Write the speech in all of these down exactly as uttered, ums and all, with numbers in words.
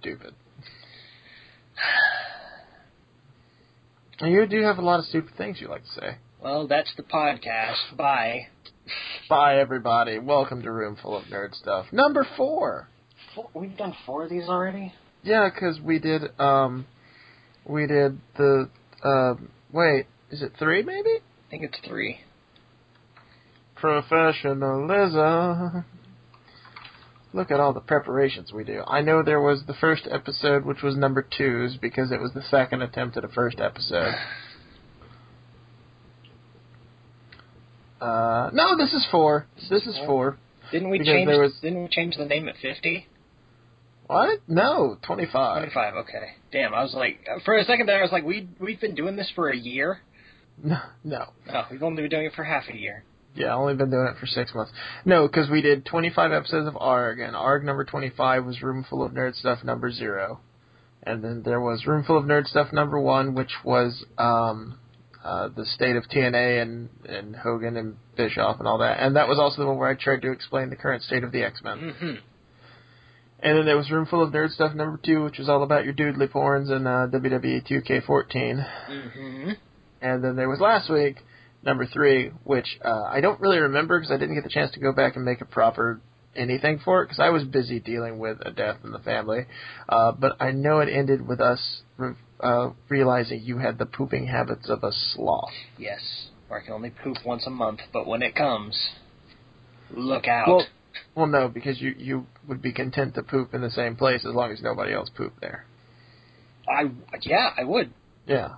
stupid. And you do have a lot of stupid things you like to say. Well, that's the podcast. Bye. Bye, everybody. Welcome to Room Full of Nerd Stuff. Number four. Four, we've done four of these already? Yeah, because we did, um, we did the, uh, wait, is it three, maybe? I think it's three. Professionalism. Look at all the preparations we do. I know there was the first episode, which was number two's, because it was the second attempt at a first episode. Uh, no, this is four. This, this is four. four. Didn't we change? Was... Didn't we change the name at fifty? What? No, twenty-five. Twenty-five. Okay. Damn. I was like, for a second there, I was like, we we've been doing this for a year. No, no. Oh, we've only been doing it for half a year. Yeah, only been doing it for six months. No, because we did twenty-five episodes of ARG, and ARG number twenty-five was Room Full of Nerd Stuff number zero. And then there was Room Full of Nerd Stuff number one, which was um, uh, the state of T N A and, and Hogan and Bischoff and all that. And that was also the one where I tried to explain the current state of the X-Men. Mm-hmm. And then there was Room Full of Nerd Stuff number two, which was all about your doodly porns and uh, W W E two K fourteen. Mm-hmm. And then there was last week, number three, which uh, I don't really remember because I didn't get the chance to go back and make a proper anything for it because I was busy dealing with a death in the family. Uh, but I know it ended with us re- uh, realizing you had the pooping habits of a sloth. Yes, or I can only poop once a month, but when it comes, look out. Well, well, no, because you, you would be content to poop in the same place as long as nobody else pooped there. I, yeah, I would. Yeah.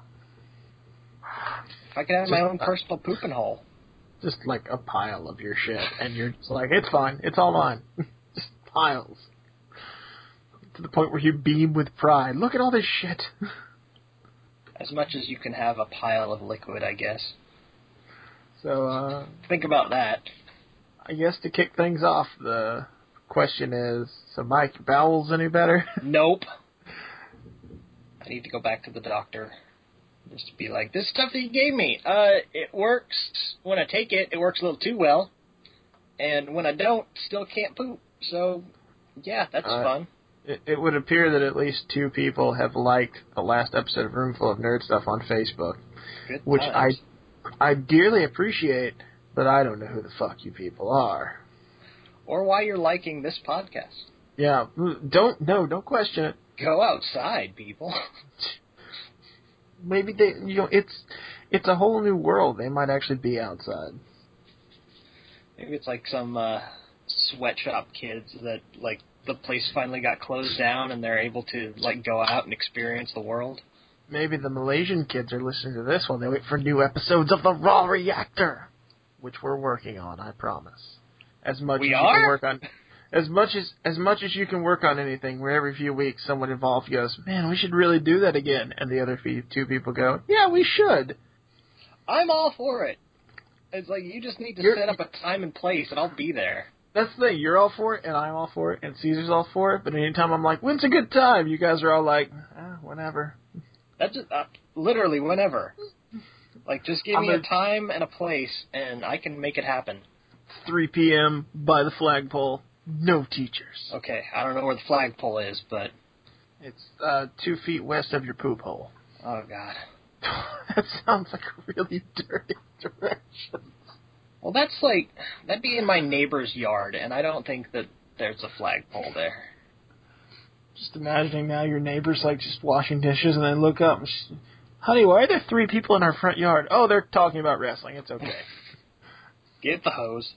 If I could have just, my own personal pooping hole. Just like a pile of your shit. And you're just like, it's fine. It's all mine. Just piles. To the point where you beam with pride. Look at all this shit. As much as you can have a pile of liquid, I guess. So, uh... think about that. I guess to kick things off, the question is, so Mike, your bowels any better? Nope. I need to go back to the doctor. Just to be like, this stuff that you gave me, uh, it works. When I take it, it works a little too well. And when I don't, still can't poop. So, yeah, that's uh, fun. It, it would appear that at least two people have liked the last episode of Room Full of Nerd Stuff on Facebook. Good which times. I I dearly appreciate, but I don't know who the fuck you people are. Or why you're liking this podcast. Yeah, don't, no, don't question it. Go outside, people. Maybe they, you know, it's it's a whole new world. They might actually be outside. Maybe it's like some uh, sweatshop kids that, like, the place finally got closed down and they're able to, like, go out and experience the world. Maybe the Malaysian kids are listening to this while they wait for new episodes of The Raw Reactor, which we're working on, I promise. As much we as are? you can work on. As much as as much as you can work on anything, where every few weeks someone involved goes, man, we should really do that again. And the other few, two people go, yeah, we should. I'm all for it. It's like, you just need to You're, set up a time and place, and I'll be there. That's the thing. You're all for it, and I'm all for it, and Caesar's all for it. But anytime I'm like, when's a good time? You guys are all like, eh, whenever. That's just, uh, literally whenever. Like, just give I'm me a, a time and a place, and I can make it happen. three p.m. by the flagpole. No teachers. Okay, I don't know where the flagpole is, but... It's uh, two feet west of your poop hole. Oh, God. That sounds like a really dirty direction. Well, that's like... That'd be in my neighbor's yard, and I don't think that there's a flagpole there. Just imagining now your neighbor's, like, just washing dishes, and then look up and she, honey, why are there three people in our front yard? Oh, they're talking about wrestling. It's okay. Get the hose.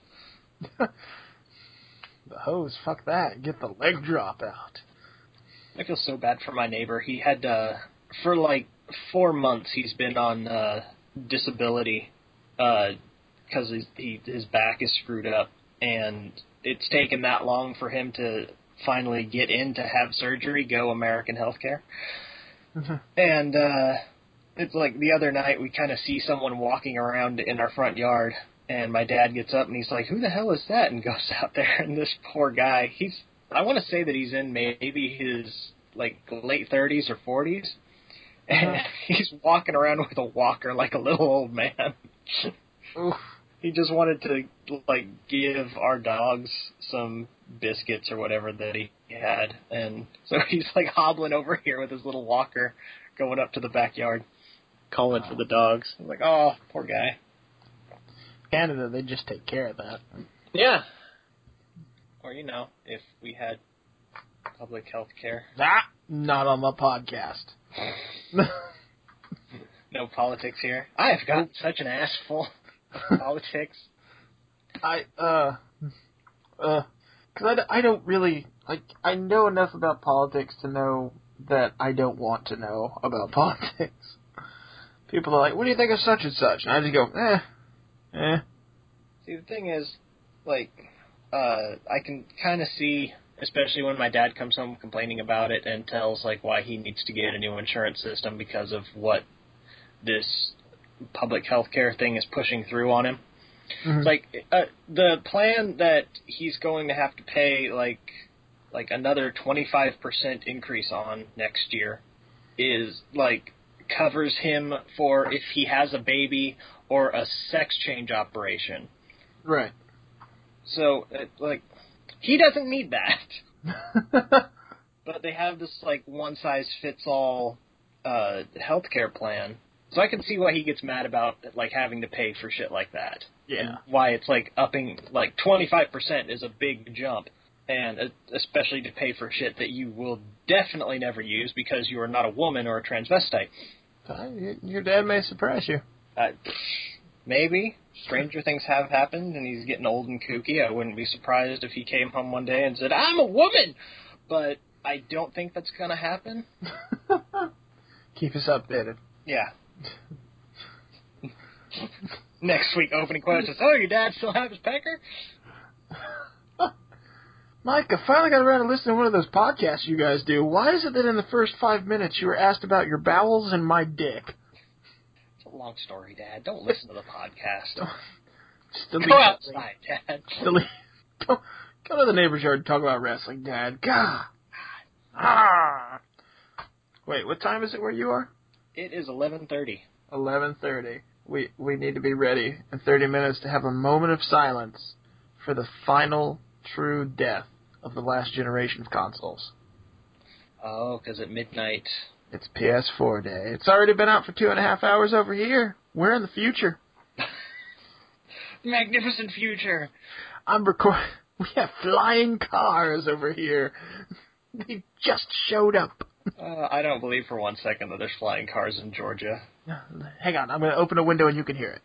The hose, fuck that. Get the leg drop out. I feel so bad for my neighbor. He had, uh, for like four months, he's been on uh, disability because uh, his, he, his back is screwed up. And it's taken that long for him to finally get in to have surgery, go American Healthcare. And uh, it's like the other night we kind of see someone walking around in our front yard. And my dad gets up and he's like, who the hell is that? And goes out there, and this poor guy, he's, I want to say that he's in maybe his, like, late thirties or forties. And uh-huh. He's walking around with a walker like a little old man. Oof. He just wanted to, like, give our dogs some biscuits or whatever that he had. And so he's like hobbling over here with his little walker going up to the backyard, calling for the dogs. I'm like, oh, poor guy. Canada, they just take care of that. Yeah. Or, you know, if we had public health care. Ah, not on the podcast. No politics here. I have got such an ass full of politics. I, uh, uh, cause I, I don't really, like, I know enough about politics to know that I don't want to know about politics. People are like, what do you think of such and such? And I just go, eh, eh. See, the thing is, like, uh, I can kind of see, especially when my dad comes home complaining about it and tells, like, why he needs to get a new insurance system because of what this public health care thing is pushing through on him. Mm-hmm. It's like, uh, the plan that he's going to have to pay, like, like another twenty-five percent increase on next year is, like, covers him for if he has a baby or a sex change operation. Right. So, it, like, he doesn't need that. But they have this, like, one-size-fits-all uh, healthcare plan. So I can see why he gets mad about, like, having to pay for shit like that. Yeah. And why it's, like, upping, like, twenty-five percent is a big jump. And uh, especially to pay for shit that you will definitely never use because you are not a woman or a transvestite. Uh, your dad may surprise you. Uh, maybe. Stranger things have happened, and he's getting old and kooky. I wouldn't be surprised if he came home one day and said, I'm a woman! But I don't think that's going to happen. Keep us updated. Yeah. Next week, opening questions. Oh, your dad still have his pecker? Mike, I finally got around to listening to one of those podcasts you guys do. Why is it that in the first five minutes you were asked about your bowels and my dick? It's a long story, Dad. Don't listen to the podcast. Delete Go outside, Dad. Delete. Go, go to the neighbor's yard and talk about wrestling, Dad. God. Ah. Wait, what time is it where you are? It is eleven thirty. eleven thirty. We, we need to be ready in thirty minutes to have a moment of silence for the final true death of the last generation of consoles. Oh, because at midnight... It's P S four day. It's already been out for two and a half hours over here. We're in the future. Magnificent future. I'm recording. We have flying cars over here. They just showed up. Uh, I don't believe for one second that there's flying cars in Georgia. Hang on. I'm going to open a window and you can hear it.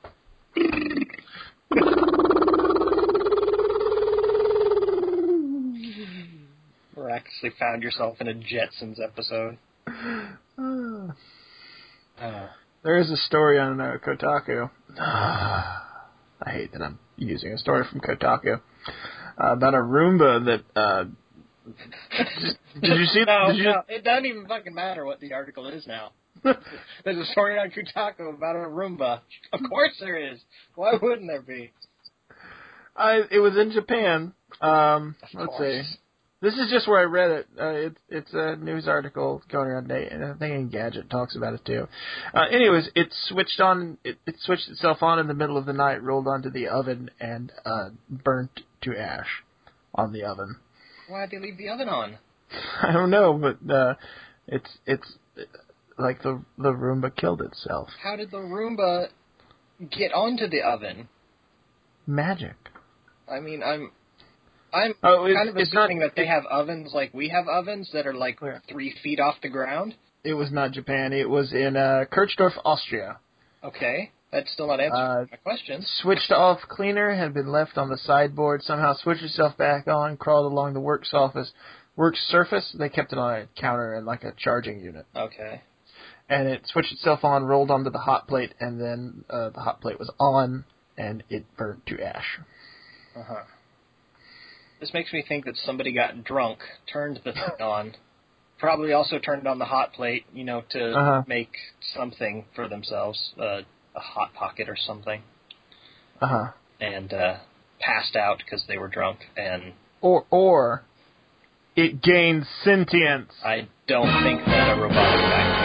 Miraculously found yourself in a Jetsons episode. Uh, uh. There is a story on uh, Kotaku. Uh, I hate that I'm using a story from Kotaku uh, about a Roomba that. Uh, did you see? No, did you, no, it doesn't even fucking matter what the article is now. There's a story on Kotaku about a Roomba. Of course there is. Why wouldn't there be? I. It was in Japan. Um, of let's course. see. This is just where I read it. Uh, it. It's a news article going around today, and I think Engadget talks about it too. Uh, anyways, it switched on. It, it switched itself on in the middle of the night, rolled onto the oven, and uh, burnt to ash on the oven. Why'd they leave the oven on? I don't know, but uh, it's it's like the the Roomba killed itself. How did the Roomba get onto the oven? Magic. I mean, I'm. I'm oh, it's, kind of it's assuming not, that they have ovens like we have ovens that are like where? three feet off the ground. It was not Japan. It was in uh, Kirchdorf, Austria. Okay, that's still not answering uh, my question. Switched off cleaner had been left on the sideboard. Somehow switched itself back on. Crawled along the work surface. Work surface. They kept it on a counter and like a charging unit. Okay. And it switched itself on, rolled onto the hot plate, and then uh, the hot plate was on, and it burnt to ash. Uh huh. This makes me think that somebody got drunk, turned the thing on, probably also turned on the hot plate, you know, to uh-huh. make something for themselves, uh, a hot pocket or something. Uh-huh. And uh, passed out because they were drunk. And Or or it gained sentience. I don't think that a robotic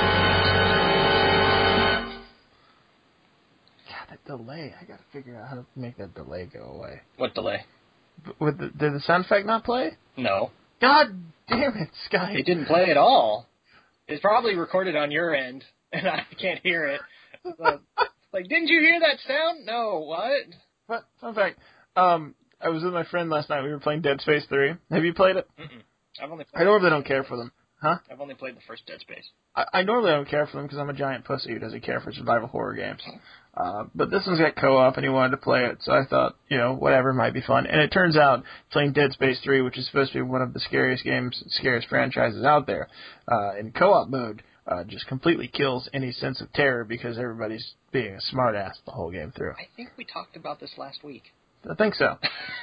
vacuum is. God, that delay. I gotta figure out how to make that delay go away. What delay? With the, did the sound effect not play? No. God damn it, Sky. It didn't play at all. It's probably recorded on your end, and I can't hear it. So, like, didn't you hear that sound? No, what? But, fun fact, um, I was with my friend last night. We were playing Dead Space three. Have you played it? Mm-mm. I've only played I normally don't care for them. Huh? I've only played the first Dead Space. I, I normally don't care for them because I'm a giant pussy who doesn't care for survival horror games. Uh, but this one's got co-op and he wanted to play it, so I thought, you know, whatever might be fun. And it turns out playing Dead Space three, which is supposed to be one of the scariest games, scariest franchises out there, uh, in co-op mode, uh, just completely kills any sense of terror because everybody's being a smartass the whole game through. I think we talked about this last week. I think so.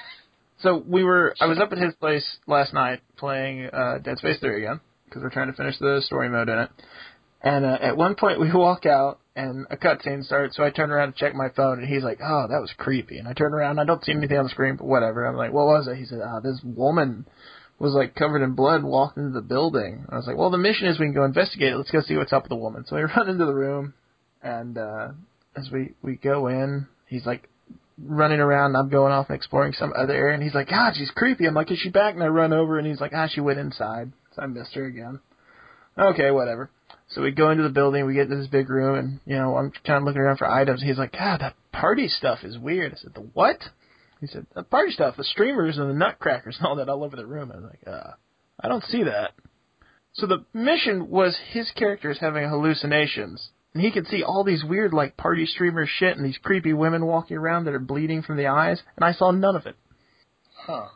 So we were, I was up at his place last night playing uh, Dead Space three again, because we're trying to finish the story mode in it. And uh, at one point we walk out and a cutscene starts, so I turn around to check my phone, and he's like, oh, that was creepy. And I turn around, and I don't see anything on the screen, but whatever. I'm like, what was it? He said, ah, this woman was like covered in blood and walked into the building. I was like, well, the mission is we can go investigate it. Let's go see what's up with the woman. So we run into the room, and uh, as we, we go in, he's like running around, and I'm going off and exploring some other area, and he's like, God, she's creepy. I'm like, is she back? And I run over, and he's like, ah, she went inside. So I missed her again. Okay, whatever. So we go into the building, we get into this big room, and, you know, I'm kind of looking around for items. He's like, God, that party stuff is weird. I said, the what? He said, the party stuff, the streamers and the nutcrackers and all that all over the room. I was like, uh, I don't see that. So the mission was his characters having hallucinations, and he could see all these weird, like, party streamer shit and these creepy women walking around that are bleeding from the eyes, and I saw none of it. Huh.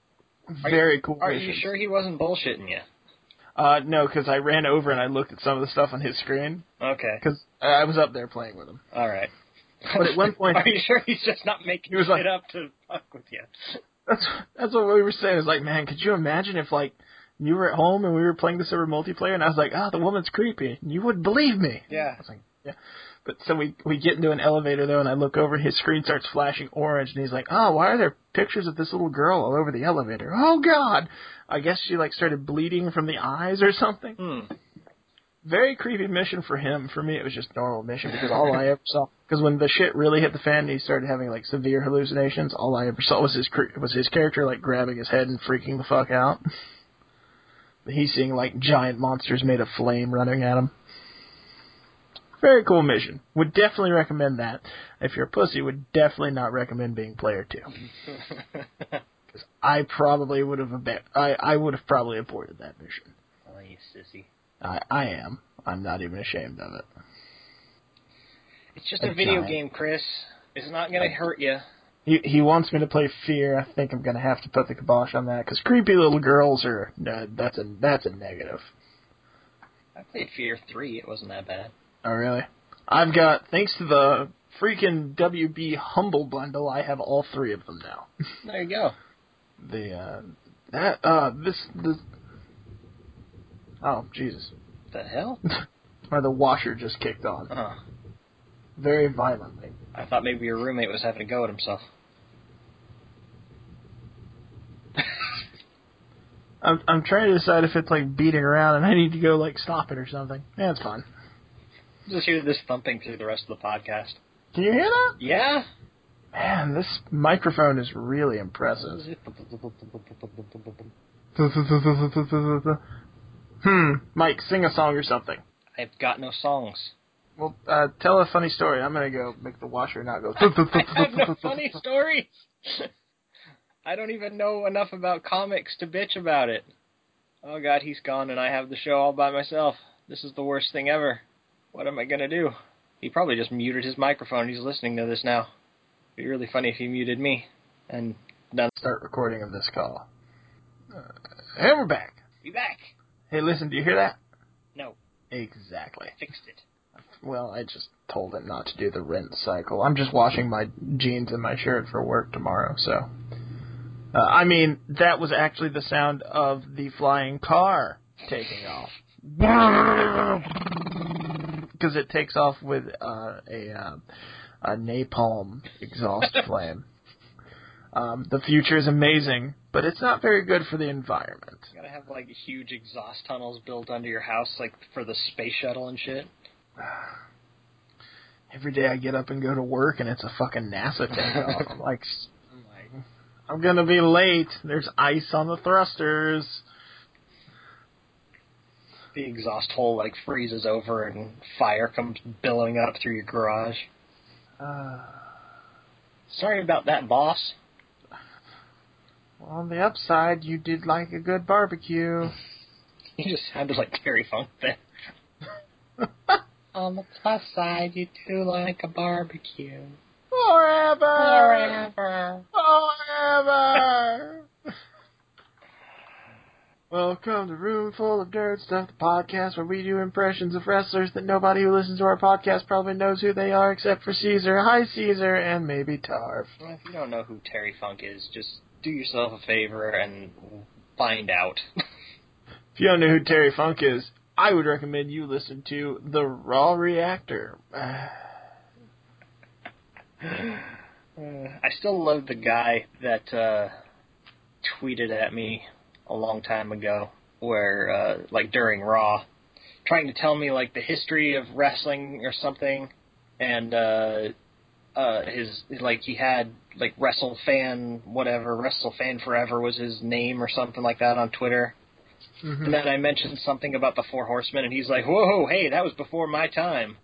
Very cool Are mission. you sure he wasn't bullshitting you? Uh, no, because I ran over and I looked at some of the stuff on his screen. Okay. Because I was up there playing with him. All right. But at one point... Are you sure he's just not making he was shit like, up to fuck with you? That's that's what we were saying. It was like, man, could you imagine if, like, you were at home and we were playing this over multiplayer and I was like, oh, the woman's creepy. You wouldn't believe me. Yeah. I was like, yeah. But so we, we get into an elevator, though, and I look over, his screen starts flashing orange, and he's like, oh, why are there pictures of this little girl all over the elevator? Oh, God! I guess she, like, started bleeding from the eyes or something. Hmm. Very creepy mission for him. For me, it was just normal mission, because all I ever saw... Because when the shit really hit the fan and he started having, like, severe hallucinations, all I ever saw was his was his character, like, grabbing his head and freaking the fuck out. He's seeing, like, giant monsters made of flame running at him. Very cool mission. Would definitely recommend that. If you're a pussy, would definitely not recommend being player two. Because I probably would have ab- I, I would have probably aborted that mission. Oh, you sissy. I, I am. I'm not even ashamed of it. It's just a, a video giant. game, Chris. It's not going to hurt you. He he wants me to play Fear. I think I'm going to have to put the kibosh on that because creepy little girls are uh, that's a that's a negative. I played Fear three. It wasn't that bad. Oh, really? I've got, thanks to the freaking W B Humble Bundle, I have all three of them now. There you go. The, uh, that, uh, this, this, oh, Jesus. The hell? Or the washer just kicked on. Oh. Very violently. I thought maybe your roommate was having a go at himself. I'm, I'm trying to decide if it's, like, beating around and I need to go, like, stop it or something. Yeah, it's fine. Just hear this thumping through the rest of the podcast. Can you hear that? Yeah. Man, this microphone is really impressive. hmm, Mike, sing a song or something. I've got no songs. Well, uh, tell a funny story. I'm going to go make the washer not go... I have no funny stories. I don't even know enough about comics to bitch about it. Oh, God, he's gone and I have the show all by myself. This is the worst thing ever. What am I going to do? He probably just muted his microphone. He's listening to this now. It'd be really funny if he muted me. And done. Start recording of this call. Uh, and we're back. Be back. Hey, listen, do you hear that? No. Exactly. I fixed it. Well, I just told him not to do the rinse cycle. I'm just washing my jeans and my shirt for work tomorrow, so... Uh, I mean, that was actually the sound of the flying car taking off. Because it takes off with uh, a, uh, a napalm exhaust flame. Um, the future is amazing, but it's not very good for the environment. You gotta have, like, huge exhaust tunnels built under your house, like, for the space shuttle and shit. Every day I get up and go to work, and it's a fucking NASA takeoff. I'm like, I'm gonna be late. There's ice on the thrusters. The exhaust hole, like, freezes over and fire comes billowing up through your garage. Uh, Sorry about that, boss. well, on the upside, you did like a good barbecue. You just sounded like Terry Funk there. On the plus side, you do like a barbecue. Forever! Forever! Forever! Welcome to Room Full of Nerd Stuff, the podcast where we do impressions of wrestlers that nobody who listens to our podcast probably knows who they are except for Caesar. Hi, Caesar, and maybe Tarv. Well, if you don't know who Terry Funk is, just do yourself a favor and find out. If you don't know who Terry Funk is, I would recommend you listen to The Raw Reactor. I still love the guy that uh, tweeted at me a long time ago, where, uh, like, during Raw, trying to tell me, like, the history of wrestling or something, and, uh, uh, his, like, he had, like, WrestleFan, whatever, WrestleFan Forever was his name or something like that on Twitter. Mm-hmm. And then I mentioned something about the Four Horsemen, and he's like, whoa, hey, that was before my time.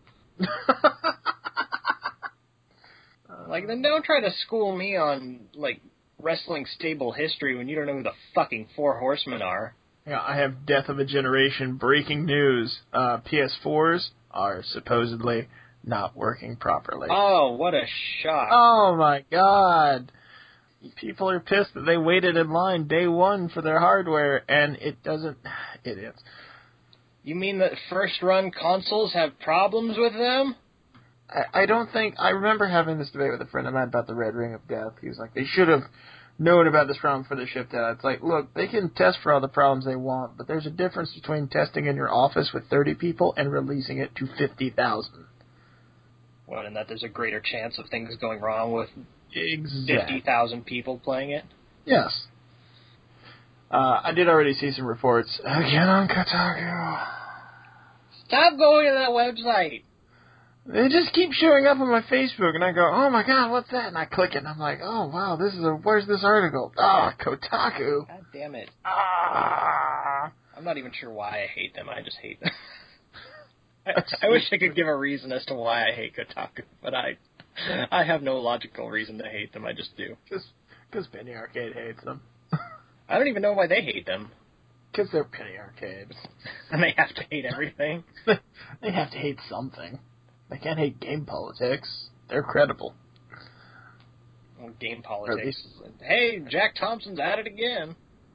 Like, then don't try to school me on, like, wrestling stable history when you don't know who the fucking Four Horsemen are. Yeah, I have Death of a Generation breaking news. Uh, P S fours are supposedly not working properly. Oh, what a shock. Oh, my God. People are pissed that they waited in line day one for their hardware, and it doesn't... Idiots. You mean that first-run consoles have problems with them? I, I don't think... I remember having this debate with a friend of mine about the Red Ring of Death. He was like, they should have known about this problem before they shipped out. It's like, look, they can test for all the problems they want, but there's a difference between testing in your office with thirty people and releasing it to fifty thousand. Well, and that there's a greater chance of things going wrong with exactly. fifty thousand people playing it? Yes. Uh, I did already see some reports. Again on Kotaku. Stop going to that website. They just keep showing up on my Facebook, and I go, oh my God, what's that? And I click it, and I'm like, oh wow, this is a, where's this article? Ah, oh, Kotaku. God damn it. Ah. I'm not even sure why I hate them, I just hate them. I, I wish I could give a reason as to why I hate Kotaku, but I I have no logical reason to hate them, I just do. Just because Penny Arcade hates them. I don't even know why they hate them. Because they're Penny Arcade. And they have to hate everything? They have to hate something. They can't hate game politics. They're credible. Well, game politics. Hey, Jack Thompson's at it again.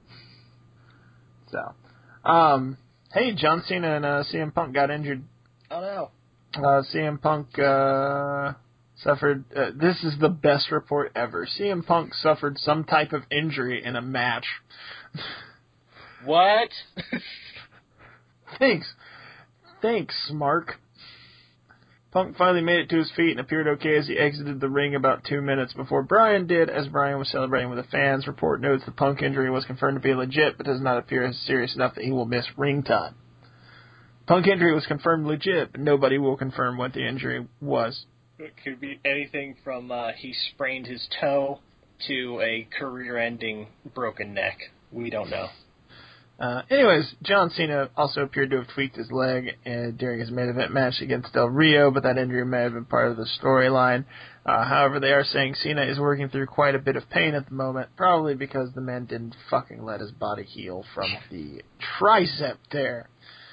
So, um, hey, John Cena and uh, C M Punk got injured. Oh, no. Uh, C M Punk uh, suffered... Uh, this is the best report ever. C M Punk suffered some type of injury in a match. What? Thanks. Thanks, Mark. Punk finally made it to his feet and appeared okay as he exited the ring about two minutes before Bryan did, as Bryan was celebrating with the fans. Report notes the Punk injury was confirmed to be legit, but does not appear as serious enough that he will miss ring time. Punk injury was confirmed legit, but nobody will confirm what the injury was. It could be anything from uh, he sprained his toe to a career-ending broken neck. We don't know. Uh, anyways, John Cena also appeared to have tweaked his leg uh, during his main event match against Del Rio, but that injury may have been part of the storyline. Uh, however, they are saying Cena is working through quite a bit of pain at the moment, probably because the man didn't fucking let his body heal from the tricep tear.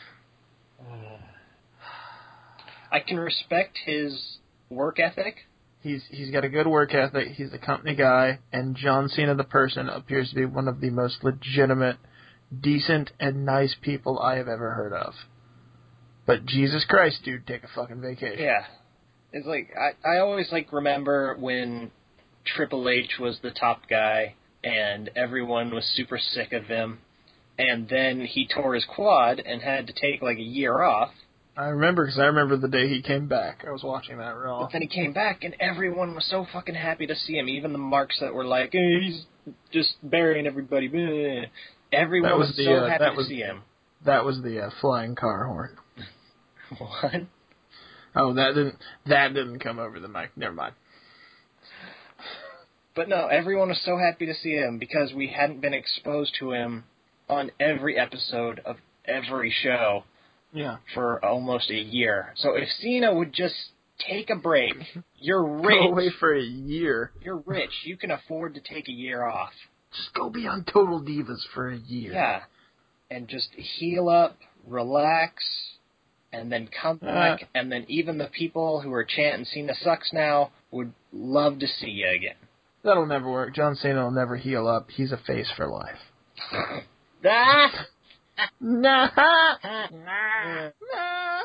I can respect his work ethic. He's he's got a good work ethic. He's a company guy, and John Cena, the person, appears to be one of the most legitimate, decent, and nice people I have ever heard of. But Jesus Christ, dude, take a fucking vacation. Yeah. It's like, I, I always, like, remember when Triple H was the top guy, and everyone was super sick of him, and then he tore his quad and had to take, like, a year off. I remember, because I remember the day he came back. I was watching that Raw. But then he came back, and everyone was so fucking happy to see him. Even the marks that were like, eh, he's just burying everybody. Bleh. Everyone that was, was the, so uh, happy that to was, see him. That was the uh, flying car horn. What? Oh, that didn't that didn't come over the mic. Never mind. But no, everyone was so happy to see him because we hadn't been exposed to him on every episode of every show Yeah. for almost a year. So if Cena would just take a break, you're rich. Go away for a year. You're rich. You can afford to take a year off. Just go be on Total Divas for a year. Yeah. And just heal up, relax, and then come back. Uh, and then even the people who are chanting Cena sucks now would love to see you again. That'll never work. John Cena will never heal up. He's a face for life. Ah! Nah. Nah. Nah.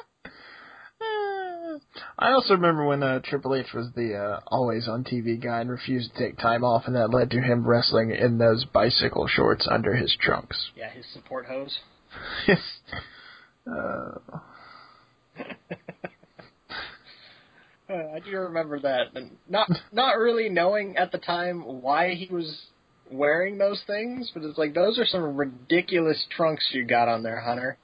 I also remember when uh, Triple H was the uh, always on T V guy and refused to take time off, and that led to him wrestling in those bicycle shorts under his trunks. Yeah, his support hose. Yes. Uh... uh, I do remember that, and not not really knowing at the time why he was wearing those things, but it's like, those are some ridiculous trunks you got on there, Hunter.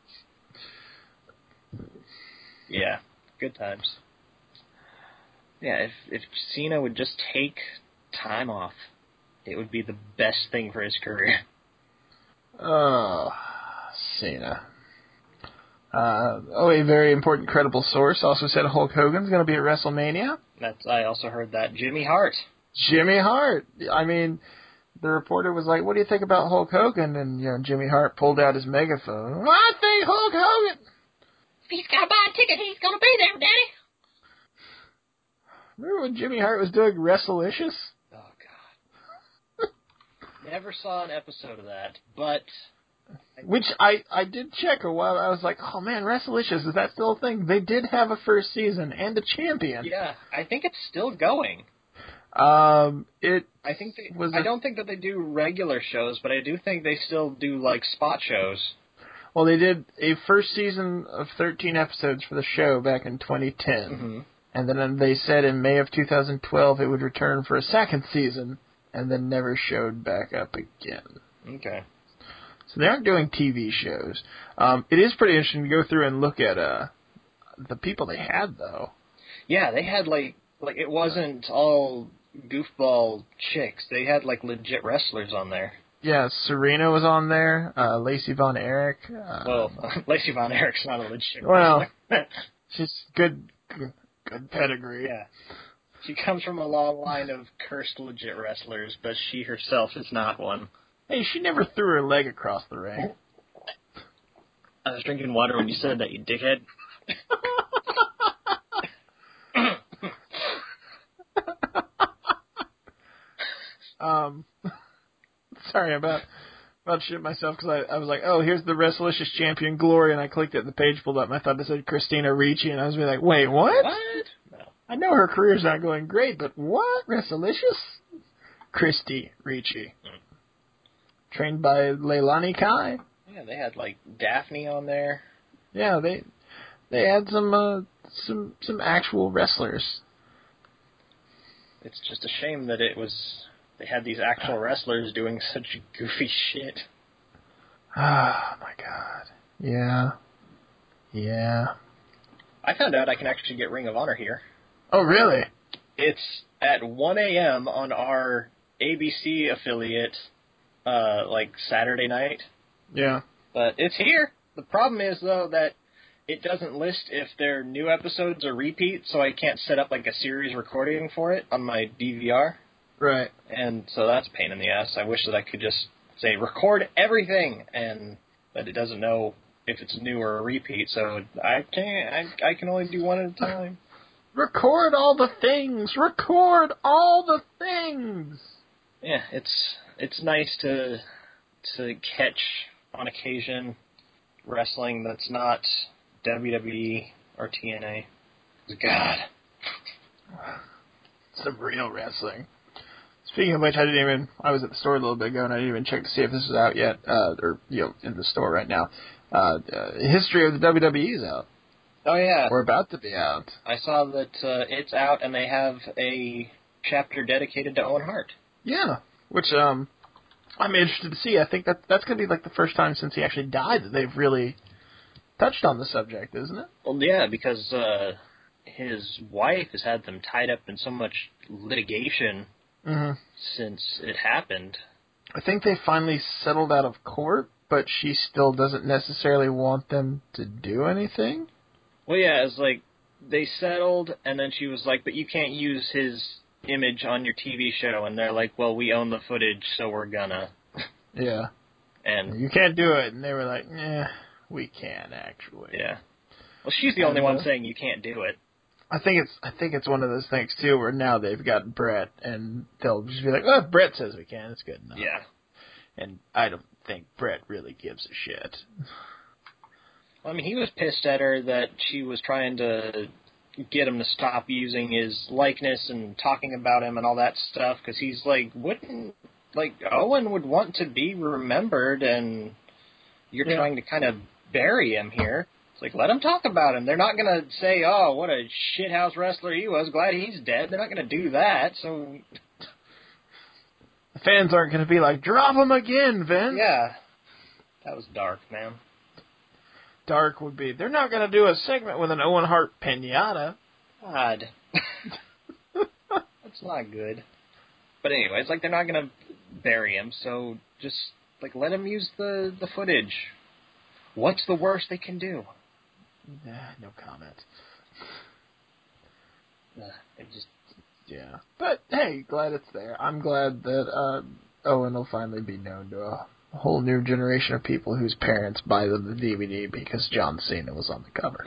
Yeah, good times. Yeah, if if Cena would just take time off, it would be the best thing for his career. Oh, Cena. Uh, oh, a very important credible source also said Hulk Hogan's going to be at WrestleMania. That's, I also heard that. Jimmy Hart. Jimmy Hart. I mean, the reporter was like, what do you think about Hulk Hogan? And, you know, Jimmy Hart pulled out his megaphone. I think Hulk Hogan. If he's got to buy a ticket, he's going to be there, Daddy. Remember when Jimmy Hart was doing WrestleLicious? Oh, God. Never saw an episode of that, but... Which I, I did check a while. I was like, oh, man, WrestleLicious, is that still a thing? They did have a first season and a champion. Yeah, I think it's still going. Um, it I think they, was I a, don't think that they do regular shows, but I do think they still do, like, spot shows. Well, they did a first season of thirteen episodes for the show back in twenty ten. Mm-hmm. And then they said in May of two thousand twelve it would return for a second season, and then never showed back up again. Okay. So they aren't doing T V shows. Um, it is pretty interesting to go through and look at uh, the people they had, though. Yeah, they had, like, like it wasn't all goofball chicks. They had, like, legit wrestlers on there. Yeah, Serena was on there, uh, Lacey Von Erich. Uh, well, Lacey Von Erich's not a legit well, wrestler. she's good, good, good pedigree. Yeah. She comes from a long line of cursed legit wrestlers, but she herself is not one. Hey, she never threw her leg across the ring. I was drinking water when you said that, you dickhead. um, sorry about about shit myself because I, I was like, oh, here's the WrestleLicious champion Glory, and I clicked it, and the page pulled up, and I thought it said Christina Ricci, and I was like, wait, what? What? No. I know her career's not going great, but what? WrestleLicious? Christy Ricci. Mm. Trained by Leilani Kai. Yeah, they had, like, Daphne on there. Yeah, they they had some uh, some some actual wrestlers. It's just a shame that it was they had these actual wrestlers doing such goofy shit. Oh my God. Yeah. Yeah. I found out I can actually get Ring of Honor here. Oh, really? It's at one a.m. on our A B C affiliate, uh, like Saturday night. Yeah. But it's here. The problem is, though, that it doesn't list if they're new episodes or repeats, so I can't set up, like, a series recording for it on my D V R. Right. And so that's a pain in the ass. I wish that I could just say, record everything, and but it doesn't know if it's new or a repeat, so I can't, I, I can only do one at a time. Record all the things! Record all the things! Yeah, it's it's nice to to catch, on occasion, wrestling that's not W W E or T N A. God. Some real wrestling. Speaking of which, I didn't even, I was at the store a little bit ago, and I didn't even check to see if this is out yet, uh, or, you know, in the store right now. Uh, uh, History of the W W E is out. Oh, yeah. Or about to be out. I saw that uh, it's out, and they have a chapter dedicated to Owen Hart. Yeah, which, um, I'm interested to see. I think that that's going to be, like, the first time since he actually died that they've really touched on the subject, isn't it? Well, yeah, because uh, his wife has had them tied up in so much litigation Mm-hmm. since it happened. I think they finally settled out of court, but she still doesn't necessarily want them to do anything. Well, yeah, it's like they settled, and then she was like, but you can't use his image on your T V show. And they're like, well, we own the footage, so we're gonna. Yeah. And you can't do it. And they were like, eh, we can, actually. Yeah. Well, she's the only and, one uh, saying you can't do it. I think it's I think it's one of those things, too, where now they've got Brett, and they'll just be like, oh, Brett says we can. It's good enough. Yeah. And I don't think Brett really gives a shit. Well, I mean, he was pissed at her that she was trying to get him to stop using his likeness and talking about him and all that stuff, because he's like, wouldn't, like, Owen would want to be remembered, and you're yeah. trying to kind of bury him here. It's like, let him talk about him. They're not going to say, oh, what a shithouse wrestler he was, glad he's dead. They're not going to do that, so... The fans aren't going to be like, drop him again, Vince. Yeah. That was dark, man. Dark would be, they're not going to do a segment with an Owen Hart pinata. God. That's not good. But anyway, it's like they're not going to bury him, so just, like, let him use the, the footage. What's the worst they can do? Nah, no comment. Uh, it just... Yeah. But, hey, glad it's there. I'm glad that uh, Owen will finally be known to a whole new generation of people whose parents buy them the D V D because John Cena was on the cover.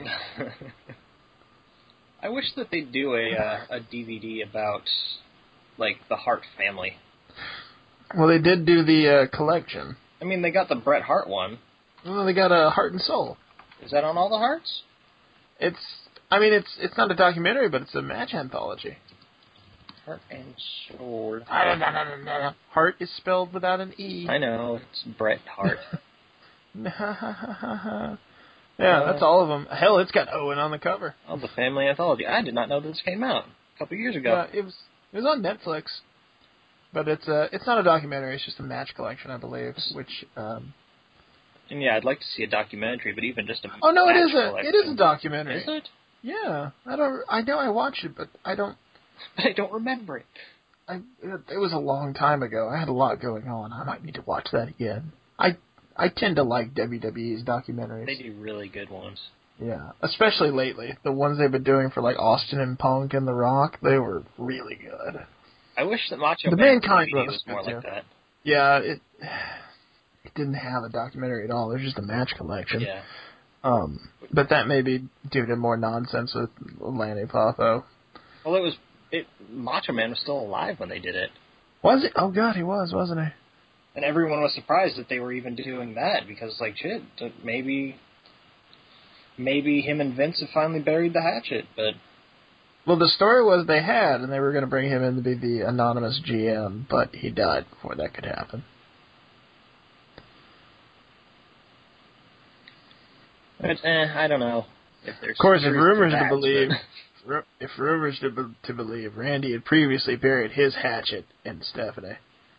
I wish that they'd do a uh, a D V D about, like, the Hart family. Well, they did do the uh, collection. I mean, they got the Bret Hart one. Well, they got a Heart and Soul. Is that on all the Harts? It's, I mean, it's it's not a documentary, but it's a match anthology. Heart and Soul. Hart is spelled without an E. I know, it's Bret Hart. yeah, that's all of them. Hell, it's got Owen on the cover. Oh, the family anthology. I did not know this came out a couple years ago. Yeah, it was it was on Netflix, but it's a it's not a documentary. It's just a match collection, I believe. Which um, and yeah, I'd like to see a documentary, but even just a oh no, it match is a collection. it is a documentary. Is it? Yeah, I don't I know I watched it, but I don't. But I don't remember it. I it, it was a long time ago. I had a lot going on. I might need to watch that again. I I tend to like W W E's documentaries. They do really good ones. Yeah, especially lately. The ones they've been doing for like Austin and Punk and The Rock, they were really good. I wish that Macho the Man Mankind D V D was was more good, like too. that. Yeah, it it didn't have a documentary at all. It was just a match collection. Yeah. Um, but that may be due to more nonsense with Lanny Poffo. Well, it was it. Macho Man was still alive when they did it. Was he? Oh God, he was, wasn't he? And everyone was surprised that they were even doing that because, like, shit, maybe, maybe him and Vince have finally buried the hatchet. But well, the story was they had, and they were going to bring him in to be the anonymous G M, but he died before that could happen. But, eh, I don't know. If there's of course, if truth rumors to, to that, believe, but... if rumors to, be, to believe, Randy had previously buried his hatchet in Stephanie.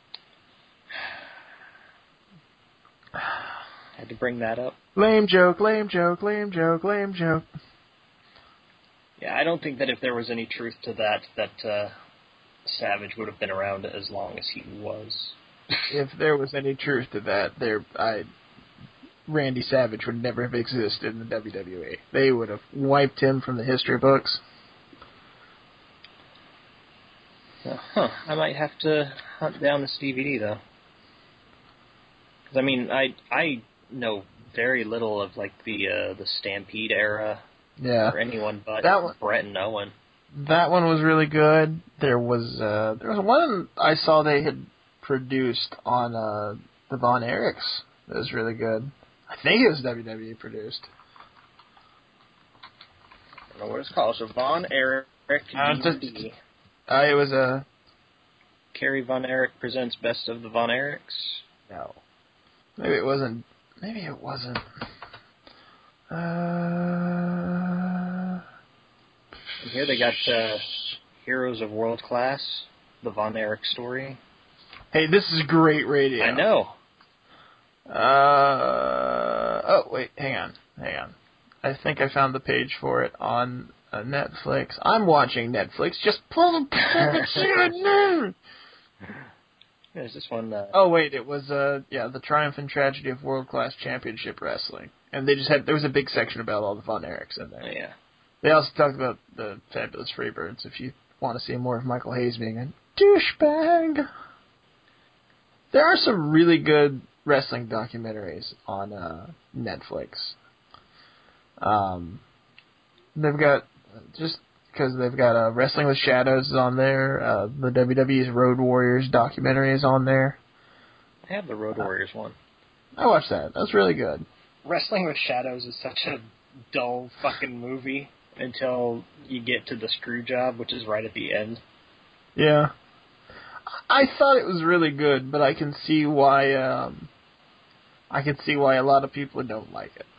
Had to bring that up. Lame joke, lame joke, lame joke, lame joke. Yeah, I don't think that if there was any truth to that, that uh, Savage would have been around as long as he was. If there was any truth to that, there, I, Randy Savage would never have existed in the W W E. They would have wiped him from the history books. Uh, huh. I might have to hunt down this D V D though. Because I mean, I I know very little of like the uh, the Stampede era. Yeah. Or anyone but that one, Brett and Owen. That one was really good. There was uh, there was one I saw they had produced on uh, the Von Erichs. That was really good. I think it was W W E produced. I don't know what it's called. So Von Erich Uh, D V D. Uh, it was a... Kerry Von Erich presents Best of the Von Erichs. No. Maybe it wasn't... Maybe it wasn't... Uh... And here they got uh, Heroes of World Class, the Von Erich story. Hey, this is great radio. I know. Uh... Oh, wait, hang on. Hang on. I think I found the page for it on uh, Netflix. I'm watching Netflix. Just pull the fucking shit. There's this one. Uh, Oh wait, it was uh yeah the Triumph and Tragedy of World Class Championship Wrestling, and they just had there was a big section about all the Von Erichs in there. yeah. They also talked about the Fabulous Freebirds. If you want to see more of Michael Hayes being a douchebag, there are some really good wrestling documentaries on uh, Netflix. Um, they've got just because they've got uh, Wrestling with Shadows is on there. Uh, the W W E's Road Warriors documentary is on there. I have the Road Warriors one. I watched that. That's really good. Wrestling with Shadows is such a dull fucking movie until you get to the screw job, which is right at the end. Yeah. I thought it was really good, but I can see why um, I can see why a lot of people don't like it.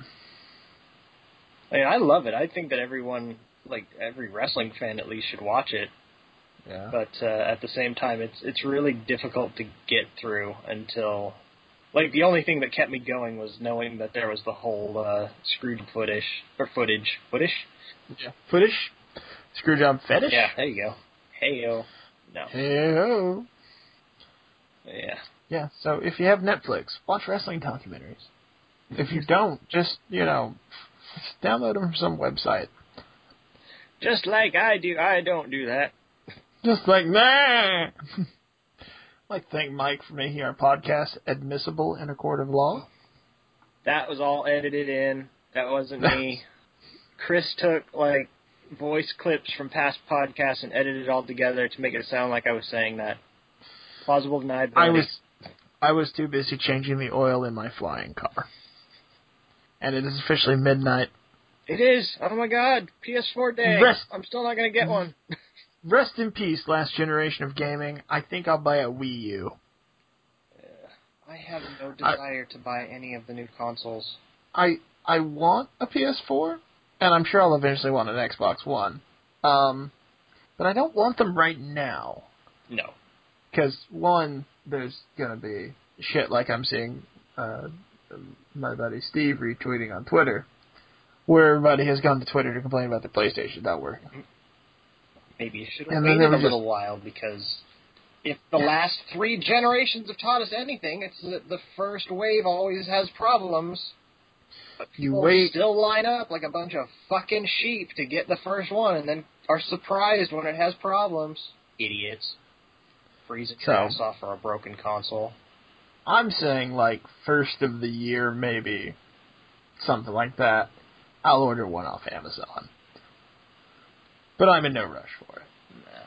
I mean, I love it. I think that everyone, like every wrestling fan at least, should watch it. Yeah. But uh, at the same time, it's it's really difficult to get through until, like, the only thing that kept me going was knowing that there was the whole uh, screwed footage or footage footage. Yeah. Footage? Screwjob fetish? Yeah, there you go. Hey-o. No. Hey-ho. Yeah. Yeah, so if you have Netflix, watch wrestling documentaries. If you don't, just, you know, download them from some website. Just like I do. I don't do that. Just like that. I'd like to thank Mike for making our podcast admissible in a court of law. That was all edited in. That wasn't me. Chris took, like, voice clips from past podcasts and edited it all together to make it sound like I was saying that. Plausible deniability. I was I was too busy changing the oil in my flying car. And it is officially midnight. It is. Oh my God. P S four day. Rest, I'm still not going to get one. Rest in peace, last generation of gaming. I think I'll buy a Wii U. I have no desire I, to buy any of the new consoles. I I want a P S four, and I'm sure I'll eventually want an Xbox One. Um, but I don't want them right now. No. Because, one, there's going to be shit like I'm seeing uh, my buddy Steve retweeting on Twitter, where everybody has gone to Twitter to complain about their PlayStation not working. Maybe you should have waited a just... little while, because if the last three generations have taught us anything, it's that the first wave always has problems. But you people wait. still line up like a bunch of fucking sheep to get the first one, and then are surprised when it has problems. Idiots. Freezing your So, ass off for a broken console. I'm saying, like, first of the year, maybe. Something like that. I'll order one off Amazon. But I'm in no rush for it. No.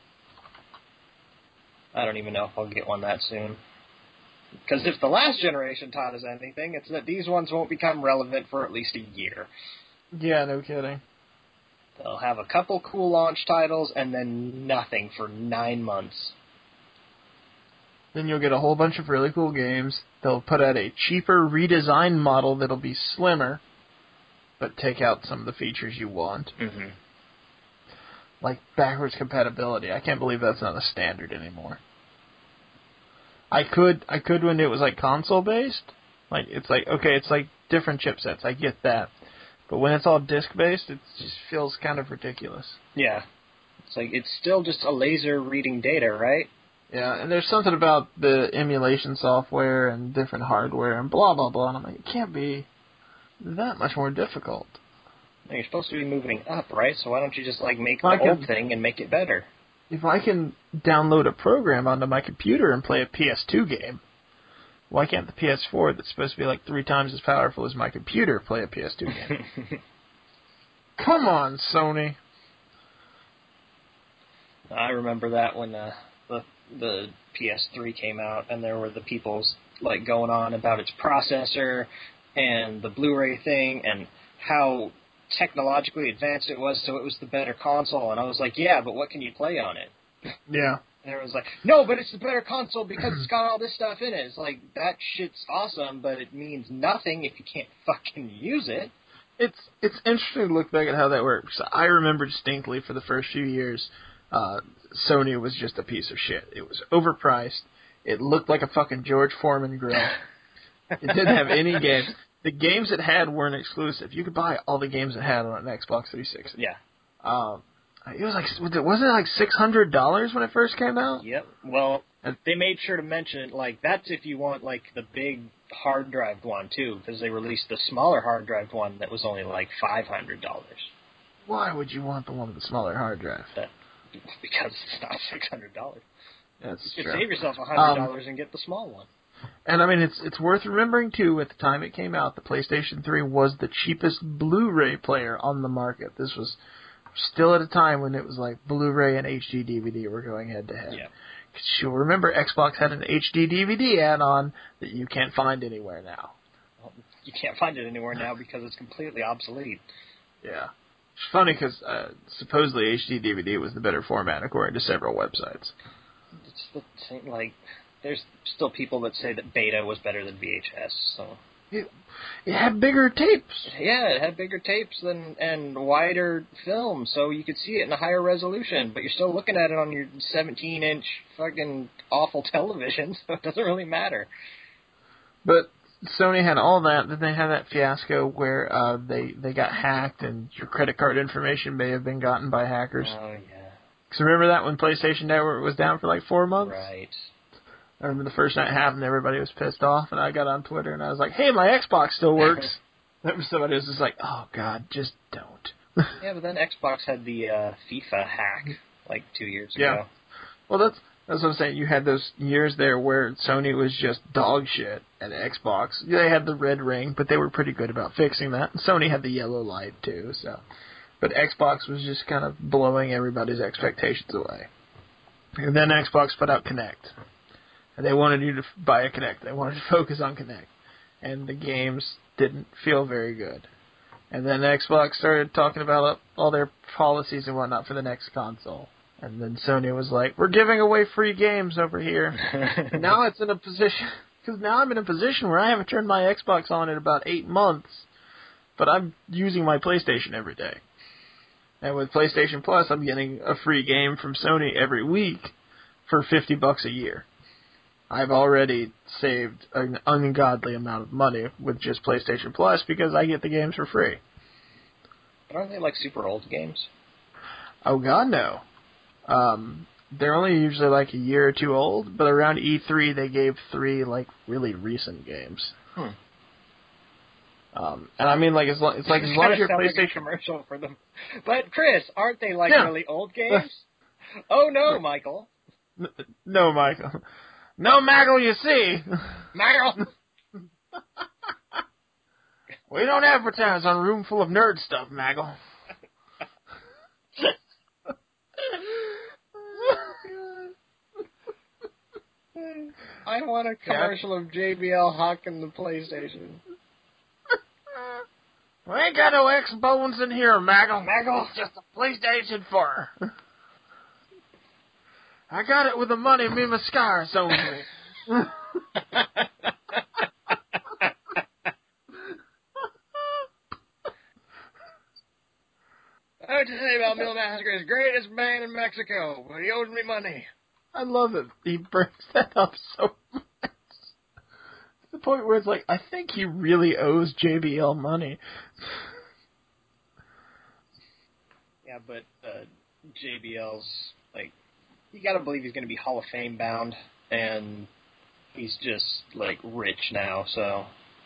I don't even know if I'll get one that soon. Because if the last generation taught us anything, it's that these ones won't become relevant for at least a year. Yeah, no kidding. They'll have a couple cool launch titles and then nothing for nine months. Then you'll get a whole bunch of really cool games. They'll put out a cheaper redesigned model that'll be slimmer, but take out some of the features you want. Mm-hmm. Like backwards compatibility. I can't believe that's not a standard anymore. I could I could when it was like console based. Like it's like okay, it's like different chipsets. I get that. But when it's all disc based, it just feels kind of ridiculous. Yeah. It's like it's still just a laser reading data, right? Yeah, and there's something about the emulation software and different hardware and blah blah blah, and I'm like, it can't be that much more difficult. You're supposed to be moving up, right? So why don't you just like make if the I old can, thing and make it better? If I can download a program onto my computer and play a P S two game, why can't the P S four, that's supposed to be like three times as powerful as my computer, play a P S two game? Come on, Sony. I remember that when uh, the the P S three came out, and there were the people like going on about its processor and the Blu-ray thing and how technologically advanced it was, so it was the better console. And I was like, yeah, but what can you play on it? Yeah. And everyone's like, no, but it's the better console because it's got all this stuff in it. It's like, that shit's awesome, but it means nothing if you can't fucking use it. It's it's interesting to look back at how that works. I remember distinctly for the first few years, uh, Sony was just a piece of shit. It was overpriced. It looked like a fucking George Foreman grill. It didn't have any games. The games it had weren't exclusive. You could buy all the games it had on an Xbox three sixty. Yeah. Um, it was like wasn't it like six hundred dollars when it first came out? Yep. Well, they made sure to mention, like, that's if you want, like, the big hard drive one, too, because they released the smaller hard drive one that was only, like, five hundred dollars. Why would you want the one with the smaller hard drive? That, because it's not six hundred dollars. That's you true. could save yourself one hundred dollars um, and get the small one. And, I mean, it's it's worth remembering, too, at the time it came out, the PlayStation three was the cheapest Blu-ray player on the market. This was still at a time when it was like Blu-ray and H D D V D were going head-to-head. Yeah. You'll remember Xbox had an H D D V D add-on that you can't find anywhere now. Well, you can't find it anywhere now because it's completely obsolete. Yeah. It's funny because uh, supposedly H D D V D was the better format according to several websites. It's the same, like, there's still people that say that beta was better than V H S, so... It, it had bigger tapes. Yeah, it had bigger tapes than and wider film, so you could see it in a higher resolution, but you're still looking at it on your seventeen-inch fucking awful television, so it doesn't really matter. But Sony had all that, then they had that fiasco where uh, they, they got hacked and your credit card information may have been gotten by hackers. Oh, yeah. Because remember that when PlayStation Network was down for like four months? Right. I remember the first night it happened, everybody was pissed off, and I got on Twitter, and I was like, hey, my Xbox still works. Then somebody was just like, oh, God, just don't. Yeah, but then Xbox had the uh, FIFA hack, like, two years ago. Yeah. Well, that's that's what I'm saying. You had those years there where Sony was just dog shit, and Xbox, they had the red ring, but they were pretty good about fixing that. And Sony had the yellow light, too, so. But Xbox was just kind of blowing everybody's expectations away. And then Xbox put out Kinect. And they wanted you to buy a Kinect. They wanted to focus on Kinect. And the games didn't feel very good. And then Xbox started talking about all their policies and whatnot for the next console. And then Sony was like, we're giving away free games over here. Now it's in a position... Because now I'm in a position where I haven't turned my Xbox on in about eight months. But I'm using my PlayStation every day. And with PlayStation Plus, I'm getting a free game from Sony every week for fifty bucks a year. I've already saved an ungodly amount of money with just PlayStation Plus because I get the games for free. But aren't they like super old games? Oh, God, no. Um, they're only usually like a year or two old, but around E three they gave three like really recent games. Hmm. Um, and I mean, like, as long, it's like as long as your PlayStation like a commercial for them. But Chris, aren't they like yeah. really old games? Oh no, Michael. N- no, Michael. No, Maggle, you see. Maggle. We don't advertise on Room Full of Nerd Stuff, Maggle. I want a commercial yeah. of J B L hawking the PlayStation. We ain't got no X-Bones in here, Maggle. Maggle. It's just a PlayStation four. I got it with the money me and my scars owed me. I would say about Mil Massacre is greatest man in Mexico, but he owed me money. I love it. He brings that up so much. To the point where it's like, I think he really owes J B L money. Yeah, but uh, J B L's, like, you gotta believe he's gonna be Hall of Fame bound, and he's just, like, rich now, so.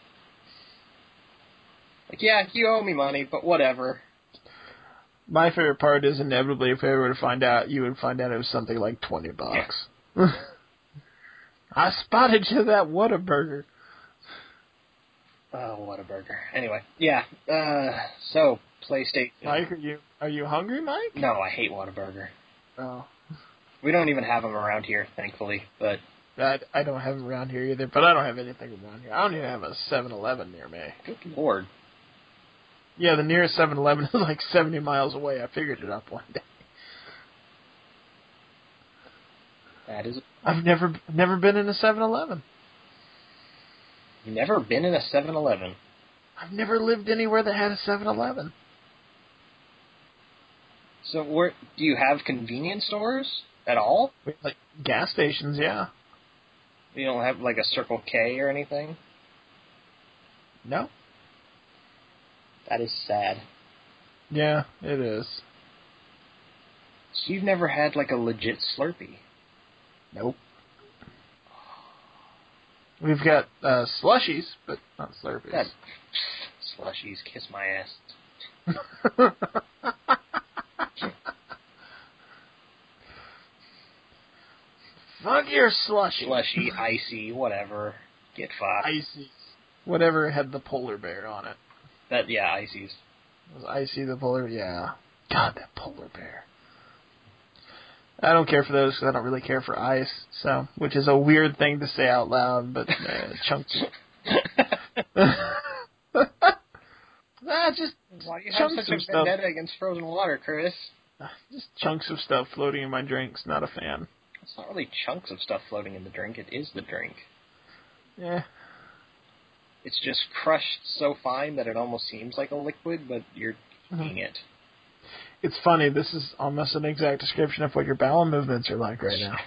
Like, yeah, you owe me money, but whatever. My favorite part is inevitably, if I were to find out, you would find out it was something like twenty bucks. Yeah. I spotted you that Whataburger. Oh, Whataburger. Anyway, yeah. Uh, so PlayStation. Mike, are you are you hungry, Mike? No, I hate Whataburger. Oh. We don't even have them around here, thankfully. But I, I don't have them around here either. But I don't have anything around here. I don't even have a seven eleven near me. Good Lord. Yeah, the nearest seven eleven is like seventy miles away. I figured it up one day. That is... I've never never been in a seven eleven. You've never been in a seven eleven? I've never lived anywhere that had a seven eleven. So where do you have convenience stores at all? Like gas stations, yeah. You don't have like a Circle K or anything? No. That is sad. Yeah, it is. So you've never had like a legit Slurpee? Nope. We've got uh, slushies, but not Slurpees. God. Slushies, kiss my ass. Fuck your slushy. Slushy, icy, whatever. Get fucked. Icy. Whatever had the polar bear on it. That yeah, ices. Was Icy the polar? Yeah. God, that polar bear. I don't care for those because I don't really care for ice, so which is a weird thing to say out loud, but uh, chunks. ah, just Why do you have chunks such a of stuff. vendetta against frozen water, Chris? Just chunks of stuff floating in my drinks. Not a fan. It's not really chunks of stuff floating in the drink. It is the drink. Yeah. It's just crushed so fine that it almost seems like a liquid, but you're Mm-hmm. eating it. It's funny. This is almost an exact description of what your bowel movements are like right now.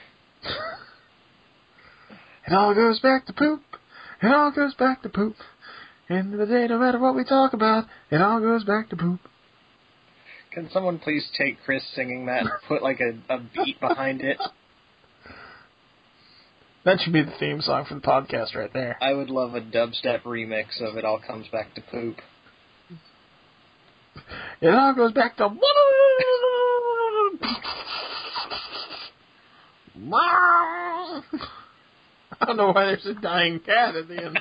It all goes back to poop. It all goes back to poop. End of the day, no matter what we talk about, it all goes back to poop. Can someone please take Chris singing that and put like a, a beat behind it? That should be the theme song for the podcast right there. I would love a dubstep remix of It All Comes Back to Poop. It all goes back to... I don't know why there's a dying cat at the end.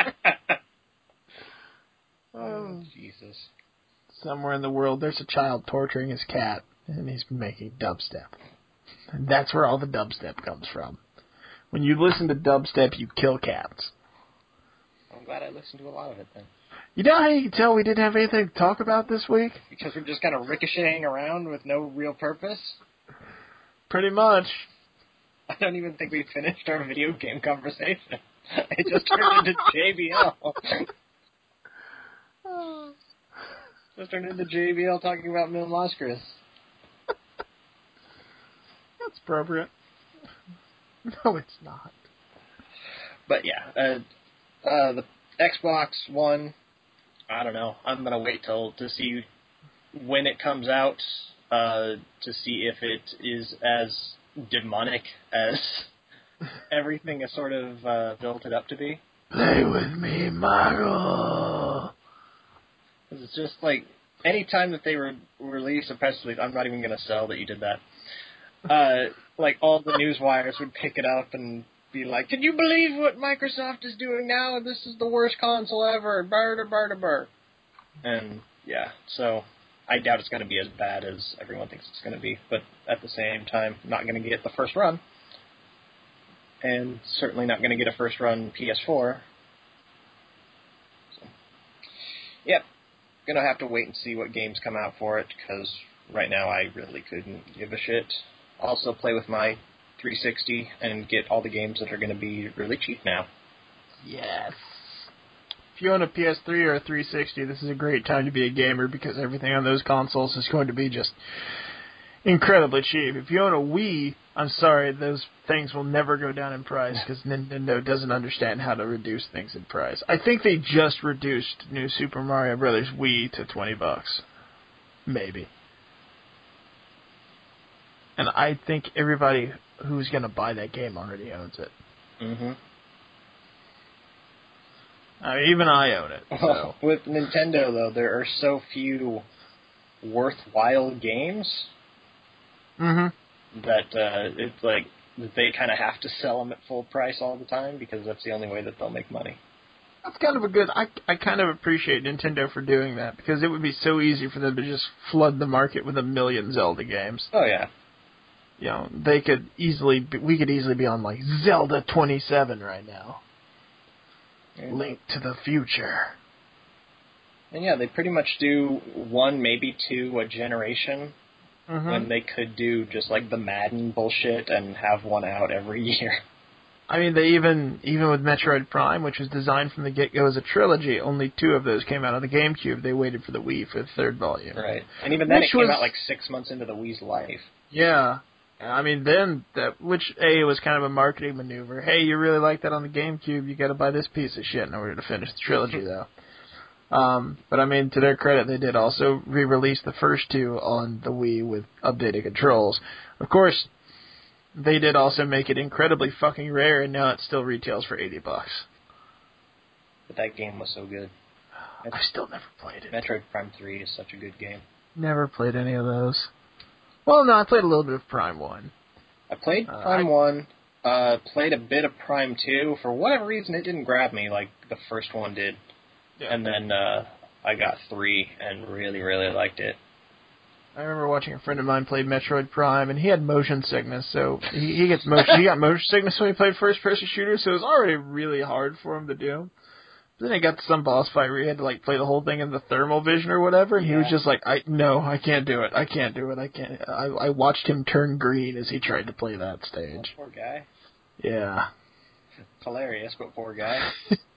Oh, Jesus. Somewhere in the world, there's a child torturing his cat, and he's making dubstep. And that's where all the dubstep comes from. When you listen to dubstep, you kill cats. I'm glad I listened to a lot of it then. You know how you can tell we didn't have anything to talk about this week? Because we're just kind of ricocheting around with no real purpose? Pretty much. I don't even think we finished our video game conversation. It just turned into J B L. Just turned into J B L talking about Mil Mascaras. That's appropriate. No, it's not. But yeah, uh, uh, the Xbox One, I don't know. I'm going to wait till to see when it comes out uh, to see if it is as demonic as everything is sort of uh, built it up to be. Play with me, Michael. Because it's just like, any time that they re- release a press release, I'm not even going to sell that you did that. Uh, like, all the news wires would pick it up and be like, can you believe what Microsoft is doing now? This is the worst console ever. Burr, burr, burr. And, yeah, so I doubt it's going to be as bad as everyone thinks it's going to be. But at the same time, not going to get the first run. And certainly not going to get a first run P S four. So, yep. Going to have to wait and see what games come out for it, because right now I really couldn't give a shit. Also play with my three sixty and get all the games that are going to be really cheap now. Yes. If you own a P S three or a three sixty, this is a great time to be a gamer because everything on those consoles is going to be just incredibly cheap. If you own a Wii, I'm sorry, those things will never go down in price because Nintendo doesn't understand how to reduce things in price. I think they just reduced New Super Mario Brothers Wii to twenty bucks. Maybe. And I think everybody who's going to buy that game already owns it. Mm-hmm. I mean, even I own it. So. With Nintendo, though, there are so few worthwhile games Mm-hmm. that uh, it's like they kind of have to sell them at full price all the time because that's the only way that they'll make money. That's kind of a good... I, I kind of appreciate Nintendo for doing that because it would be so easy for them to just flood the market with a million Zelda games. Oh, yeah. You know, they could easily... Be, we could easily be on, like, Zelda twenty-seven right now. And, Link to the future. And, yeah, they pretty much do one, maybe two a generation Mm-hmm. when they could do just, like, the Madden bullshit and have one out every year. I mean, they even, even with Metroid Prime, which was designed from the get-go as a trilogy, only two of those came out on the GameCube. They waited for the Wii for the third volume. Right. And even then Which it came was, out, like, six months into the Wii's life. Yeah. I mean, then, that, which, A, was kind of a marketing maneuver. Hey, you really like that on the GameCube, you gotta buy this piece of shit in order to finish the trilogy, though. Um, but I mean, to their credit, they did also re-release the first two on the Wii with updated controls. Of course, They did also make it incredibly fucking rare, and now it still retails for eighty bucks. But that game was so good. I still never played it. Metroid Prime three is such a good game. Never played any of those. Well, no, I played a little bit of Prime one. I played Uh, Prime I, one, uh, played a bit of Prime two. For whatever reason, it didn't grab me like the first one did. Yeah. And then uh, I got three and really, really liked it. I remember watching a friend of mine play Metroid Prime, and he had motion sickness, so he, he gets motion. he got motion sickness when he played first-person shooters, so it was already really hard for him to do. But then he got to some boss fight where he had to like play the whole thing in the thermal vision or whatever, and Yeah. he was just like, "I no, I can't do it. I can't do it. I can't." I, I watched him turn green as he tried to play that Oh, stage. poor guy. Yeah. Hilarious, but poor guy.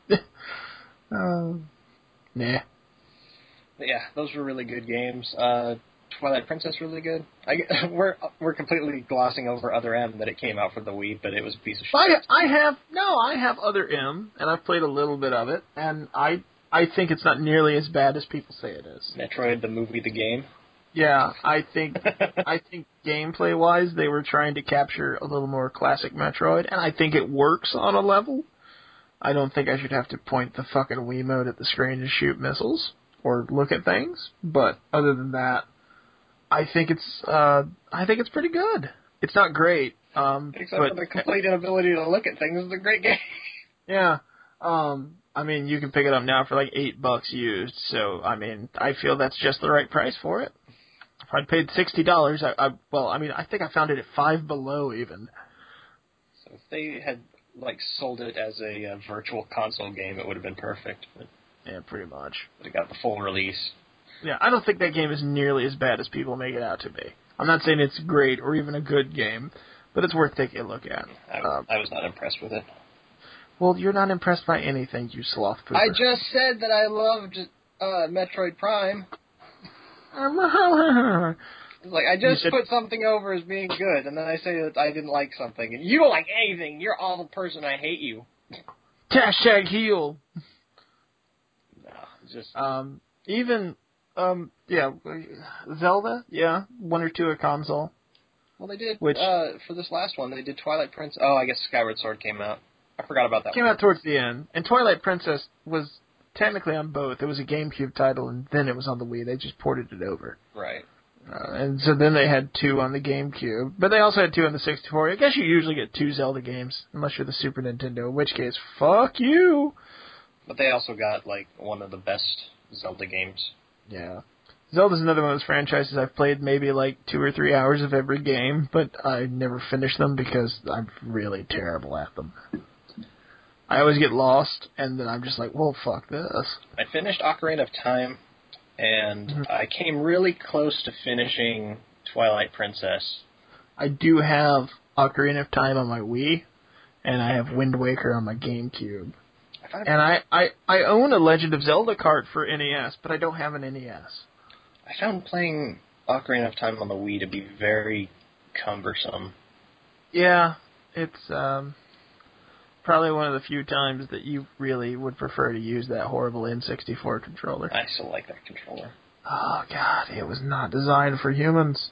um, nah. But yeah, those were really good games. Uh, Twilight Princess really good. I, we're we're completely glossing over Other M that it came out for the Wii, but it was a piece of shit. I I have no, I have Other M, and I've played a little bit of it, and I I think it's not nearly as bad as people say it is. Metroid, the movie, the game. Yeah, I think I think gameplay wise they were trying to capture a little more classic Metroid, and I think it works on a level. I don't think I should have to point the fucking Wiimote at the screen and shoot missiles or look at things, but other than that, I think it's uh, I think it's pretty good. It's not great, um, Except but for the complete inability to look at things, it's a great game. yeah. Um, I mean, you can pick it up now for like eight bucks used. So I mean, I feel that's just the right price for it. If I'd paid sixty dollars, I, I well, I mean, I think I found it at five below even. So if they had like sold it as a uh, virtual console game, it would have been perfect. But Yeah, pretty much. it got the full release. Yeah, I don't think that game is nearly as bad as people make it out to be. I'm not saying it's great or even a good game, but it's worth taking a look at. I, Um, I was not impressed with it. well, you're not impressed by anything, you sloth pooper. I just said that I loved uh, Metroid Prime. Like, I just said- put something over as being good, and then I say that I didn't like something. And you don't like anything. You're an awful person. I hate you. Hashtag heal. No, it's just... Um, even, um, yeah, Zelda, yeah, one or two a console. Well, they did, Which- uh, for this last one, they did Twilight Princess. Oh, I guess Skyward Sword came out. I forgot about that Came one. out towards the end, and Twilight Princess was technically on both. It was a GameCube title, and then it was on the Wii. They just ported it over. Right. Uh, and so then they had two on the GameCube, but they also had two on the sixty-four. I guess you usually get two Zelda games, unless you're the Super Nintendo, in which case, fuck you! But they also got, like, one of the best Zelda games. Yeah. Zelda's another one of those franchises I've played maybe like two or three hours of every game, but I never finish them because I'm really terrible at them. I always get lost, and then I'm just like, well, fuck this. I finished Ocarina of Time, and Mhm. I came really close to finishing Twilight Princess. I do have Ocarina of Time on my Wii, and I have Wind Waker on my GameCube. I found, And I, I, I own a Legend of Zelda cart for N E S, but I don't have an N E S. I found playing Ocarina of Time on the Wii to be very cumbersome. Yeah, it's um, probably one of the few times that you really would prefer to use that horrible N sixty-four controller. I still like that controller. Oh, God, it was not designed for humans.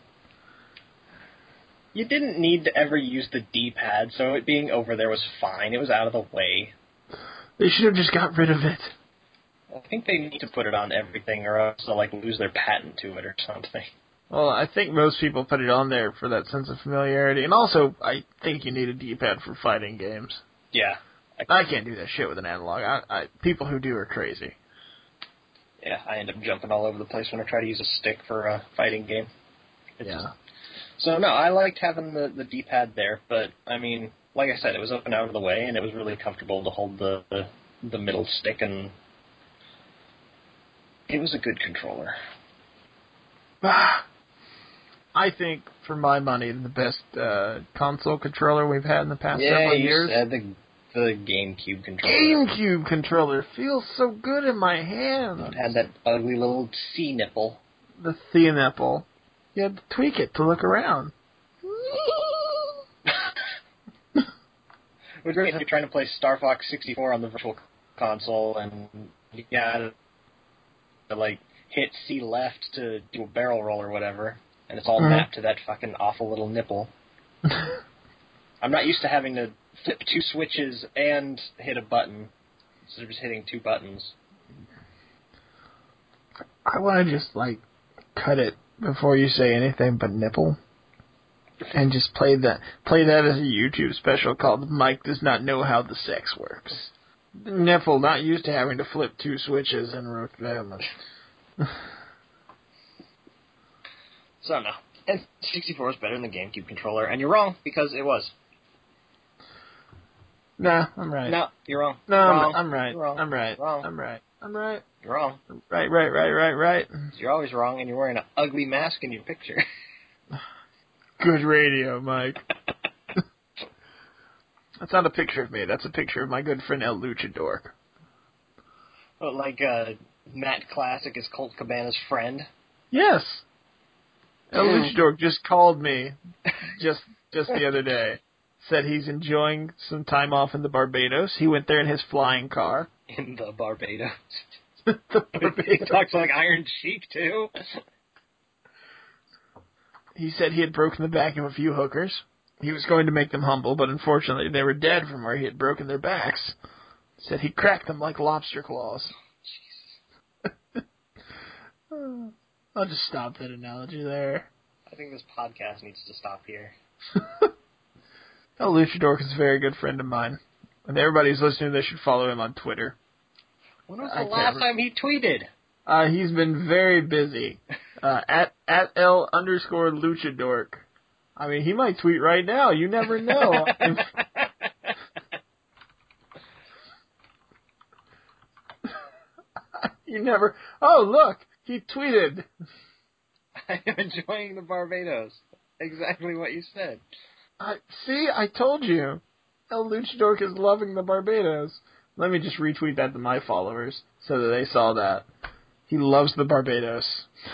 You didn't need to ever use the D-pad, so it being over there was fine. It was out of the way. They should have just got rid of it. I think they need to put it on everything, or else they'll like lose their patent to it or something. Well, I think most people put it on there for that sense of familiarity, and also, I think you need a D-pad for fighting games. Yeah. I can't do that shit with an analog. I, I, people who do are crazy. Yeah, I end up jumping all over the place when I try to use a stick for a fighting game. It's Yeah. just- So, no, I liked having the, the D-pad there, but, I mean, like I said, it was up and out of the way, and it was really comfortable to hold the, the, the middle stick, and it was a good controller. I think, for my money, the best uh, console controller we've had in the past Yeah, several you years. said the, the GameCube controller. GameCube controller feels so good in my hand. It had that ugly little C nipple. The C nipple. You had to tweak it to look around. It was great if you're trying to play Star Fox sixty-four on the virtual console, and you gotta, like, hit C left to do a barrel roll or whatever, and it's all Mhm. mapped to that fucking awful little nipple. I'm not used to having to flip two switches and hit a button instead of just hitting two buttons. I want to just, like, cut it before you say anything but nipple. And just play that play that as a YouTube special called Mike Does Not Know How the Sex Works. Nipple, not used to having to flip two switches and rotate them. So, no. N sixty-four is better than the GameCube controller, and you're wrong, because it was. Nah, I'm right. No, you're wrong. No, wrong. I'm, I'm right. Wrong. I'm right. Wrong. I'm right. I'm right. You're wrong. Right, right, right, right, right. You're always wrong, and you're wearing an ugly mask in your picture. Good radio, Mike. That's not a picture of me. That's a picture of my good friend El Luchador. Oh, like uh, Matt Classic is Colt Cabana's friend? Yes. El Luchador just called me just just the other day. Said he's enjoying some time off in the Barbados. He went there in his flying car. In the Barbados. the Barbados. He talks like Iron Sheik, too. He said he had broken the back of a few hookers. He was going to make them humble, but unfortunately they were dead from where he had broken their backs. He said he cracked them like lobster claws. I'll just stop that analogy there. I think this podcast needs to stop here. El Luchador is a very good friend of mine. And everybody who's listening, they should follow him on Twitter. When was I the last time he tweeted? Uh, he's been very busy. Uh, at at L underscore Luchador. I mean, he might tweet right now. You never know. You never... Oh, look! He tweeted. I am enjoying the Barbados. Exactly what you said. I See? I told you. El Luchador is loving the Barbados. Let me just retweet that to my followers so that they saw that. He loves the Barbados.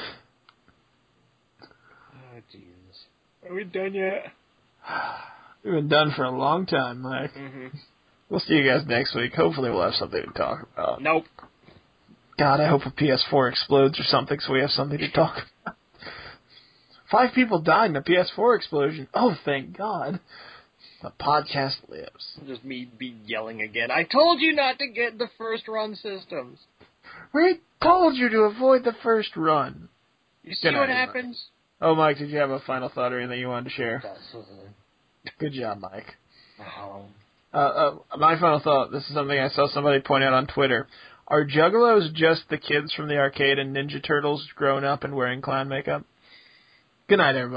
Oh, Jesus. Are we done yet? We've been done for a long time, Mike. Mm-hmm. We'll see you guys next week. Hopefully we'll have something to talk about. Nope. God, I hope a P S four explodes or something so we have something to talk about. Five people died in a P S four explosion. Oh, thank God. The podcast lives. Just me be yelling again. I told you not to get the first run systems. We told you to avoid the first run. You see Good what night, happens? Mike. Oh, Mike, did you have a final thought or anything you wanted to share? That's, Good job, Mike. uh, Uh, uh, my final thought, this is something I saw somebody point out on Twitter. Are Juggalos just the kids from the arcade and Ninja Turtles grown up and wearing clown makeup? Good night, everybody.